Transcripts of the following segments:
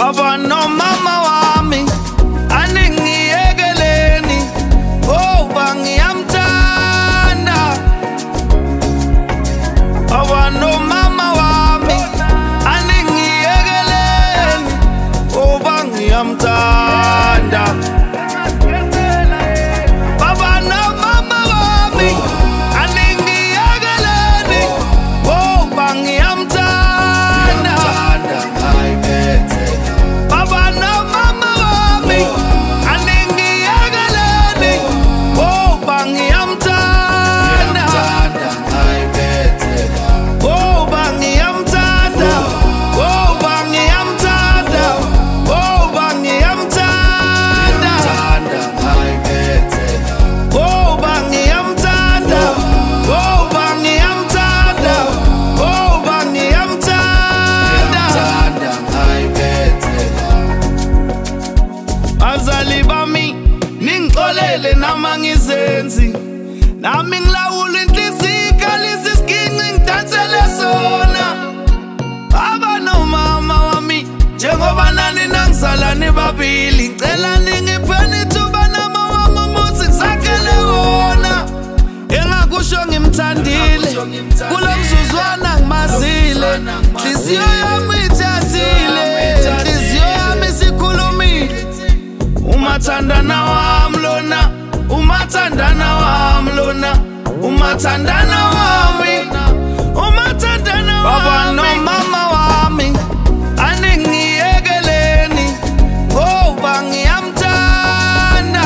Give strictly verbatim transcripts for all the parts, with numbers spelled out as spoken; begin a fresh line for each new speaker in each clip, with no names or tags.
Baba no mama wami aningiyekeleni ngoba ngiyamthanda. Baba no mama wami aningiyekeleni ngoba ngiyamthanda. Baba no mama wami aningiyekeleni ngoba ngiyamthanda. Azali bami ningixolele nama ngizenzi nami ngilawula inhliziyo kalisa isiginci ngidansele sona. Baba no mama wami njengoba nani nangizalane babili ngicela ningipheni ithuba nama wami umuzi ngisakhele wona. Engakusho ngimthandile kulo mzuzwana ngimazile, inhliziyo yami ithathile, inhliziyo yami sikhulumile. Umathandana wami lona, umathandana wami lona, umathandana wami, umathandana wami. Baba no mama wami aningiyekeleni ngoba ngiyamthanda.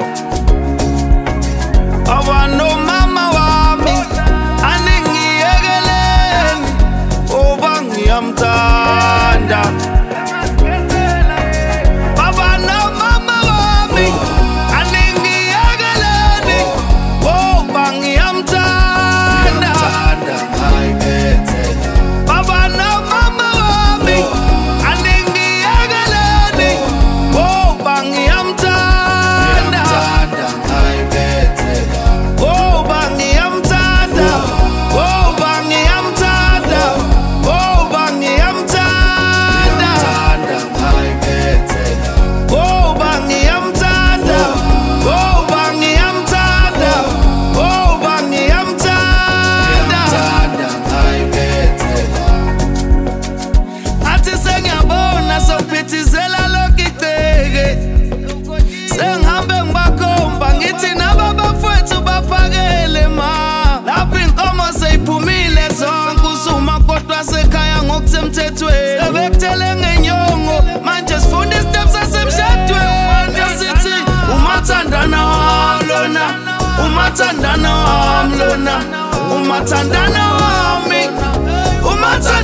Baba no mama wami aningiyekeleni ngoba ngiyamthanda. Ebekutele ngenyongo manje sifunda isteps asemshadweni. Sithi umathandana wami lona, umathandana wami lona, umathandana wami, umathandana